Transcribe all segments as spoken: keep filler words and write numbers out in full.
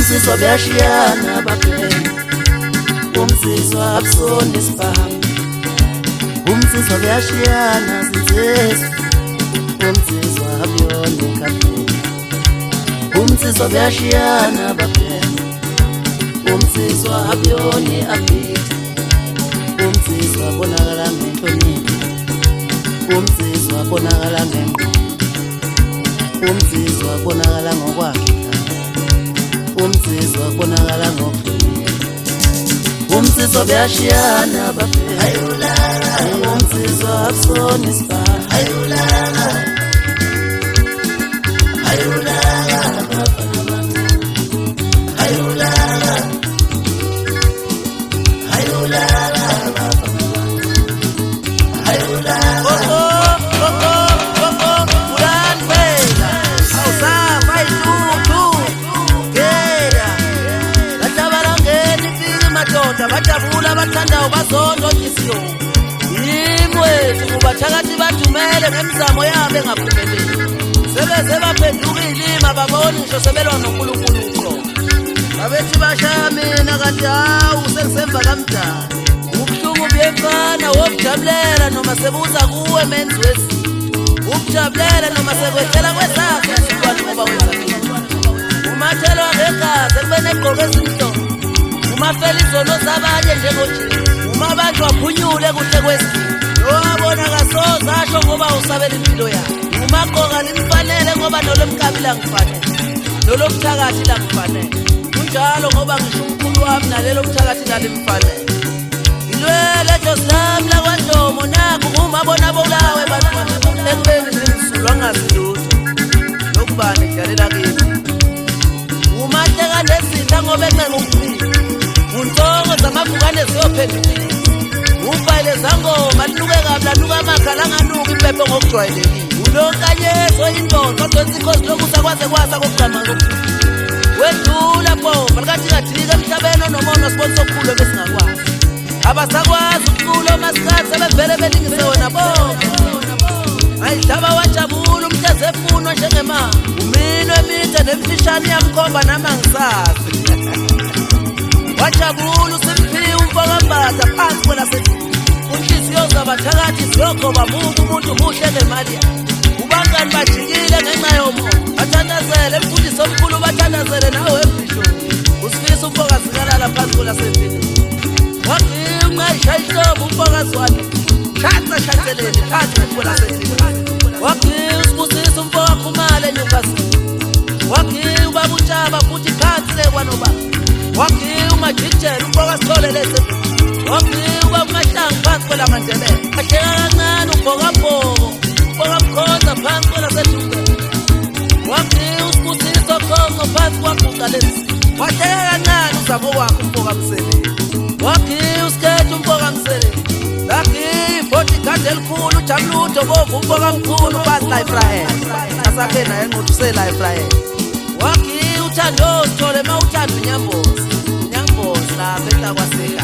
umsizwa beyashiyana baphela umsizwa abusona isibhamu umsizwa beyashiyana zinsizwa umsizwa abuyona ekhafeni umsizwa beyashiyana baphela umsizwa abuyona e-Afrika umsizwa bonakala ngenhlonipho umsizwa bonakala ngengqondo umsizwa bonakala ngokwakhe umsizwa bonakala ngokuhlonipha umsizwa beyashiyana baphela ayulala umsizwa abusona isibhamu ayulala ayulala ayulala ayulala bajabula bathandayo bazondo isiyo yimwethu kubathakathi badumele ngemizamo yabo engaphumeleli sebeze baphenduka ilima babona ngisho sebelwa noNkulunkulu uqobo babethi bashaya mina kanti hawu sengisemva kamdala ubuhlungu buyefana wokujabulela noma sebuza kuwe menzi wesi ukujabulela noma sekwehlela kwesakhe isibani ngoba wenza umathelwa ngegazi ekubene egqoke ezimhlophe umafela izono zabanye njengoje uma abantu waphunyule kuhle kwesizwe yobona kasoza asho ngoba usabela impilo yakhe umaqoka limfanele ngoba nolomkabi la ngifanele nolomthakathi la ngifanele kunjalo ngoba ngisho umkhulu wami nalelo mthakathi la limfanele ilwele Joslam la kwandomo nakho uma bona bolawe bantwana ekubeni ngizulwa ngazilutho lokubani kudalela kimi umahleka nezitha ngoba encenga ukuphila untongo zamavukane ziyophendukile ubhayile zangoma linuke kabi lanuka amakhala anganuka impepho ngokujwayelekile ulonkanyezo indondo odonsa ikhosi lokusa kwaze kwasa kokugama wedlula bomba likathi kathika emhlabeni onomono sibona sokukhulu besingakwazi abasakwazi ukucula omasikhathi sebevele belingise wona bonke ayidlaba wajabula umthaze efunwa njengemama umino emide nemfishane yamkhomba nama ngisazi wajabula uSimphiwe umfokambatha phansi kwelasethi unhliziyo zabathakathi ziyogoba muku umuntu muhle ngemali ubangani bajikile ngenxa yomo bathandazele emfundisi omkhulu bathandazele nawe ebhisho usifisa umfokazi kalala phansi kwelasethi wakinqa ishayihlobo umfokazi wami shatha shathelele phansi kwelasethi wakinqa usibusisa umfoka khumale enyuvasi wakinqa ubaba uTshaba futhi phansi lekwanobaba wakiwa umajijela umfoka sithole lese wakiwa umahlangu phansi kwela mandebele ahleka kancane ubhokabhoko umfoka mkhoza phansi kwela seduke wakiwa usibusiso khongo phansi kwaguqa lesi wahleka kancane uzabo wakho umfoka mseleni wakiwa usikhethe umfoka mseleni lakiwa ibodyguard elikhulu ujabuludo bovu umfoka mkhulu phansi la Efrahela asaphena enquthu sela Efrahela wakiwa uthando sithole mawuthanda unyambozi la beta kwaseka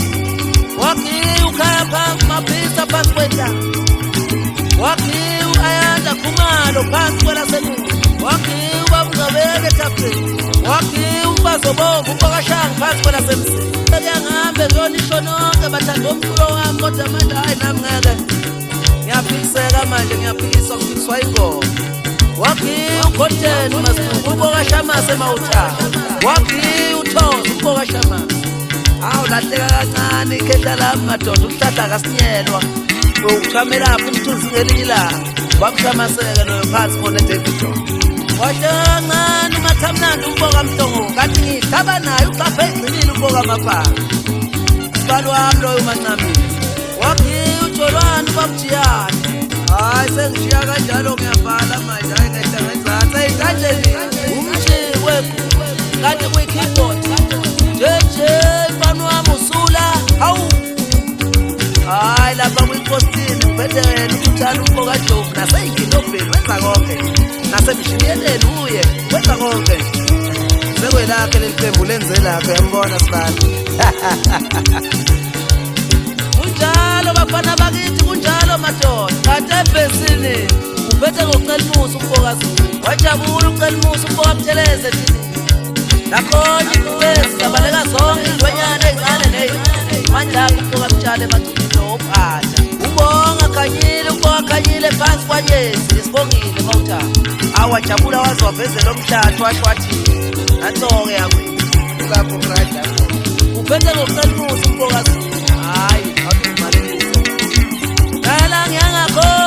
waki ukhaya phansi maphisa phansi kwentaba waki ayanda khumalo phansi kwelasenuku waki ubabungabeke etafuleni waki umfazo bovu umfokashanga phansi kwelasemsini kuyangahambe kuyonisho nonke bathanda umculo wami kodwa manje hayi nami ngeke ngiyaphikiseka manje ngiyaphikiswa kuphikiswa ingoma waki ukhoteni masibuku umfokashamase mawuthanda waki uthoza umfokashamase awu lahleka kancane ikhehla lami madoda uhlahla kasinyelwa ukuthamelapho umthunzi ngelinye ilanga wamshamaseka loyo phansi khona eDavido wahleka kancane ungathamnandi umfoka mhlongo kanti ngihlaba naye uqaphe egcinile umfoka amapanga sibalo wami loyo umancamile wakhiya ujolwane ubamjiyane hayi sengishiya kanjalo ngiyabhala manje hayi ngehla ngezansi ey'tandleni umjikwe kanti kwi-keyboard jeje mfana wami usula hawu hayi lapha kwinkosini kuphethe wena ukuthanda umfoka Jovu nasey'ginobheni wenza konke nasemishiyeleni uye wenza konke sekwelakhe leli qembu lenze lakho yambona sibala kunjalo bafana bakithi kunjalo madoda kanti ebhesini uphethe ngokucela umusa umfokazi wajabula ucela umusa umfoka Buthelezi thini nakhona uwesi sabaleka zonke izilwanyana ezincane nezinkulu mandla ukubuka mtshale emathulini ophatha ubonga khanyile ubonga khanyile phansi kwaYesu isibongile mawutha awajabula waze wavezela omhlathi washo wathi nanso-ke yakwethu lapho brada uphethe ngokusalimusa umfokazi hayi awuthi umaleliso ngala ngiyangakho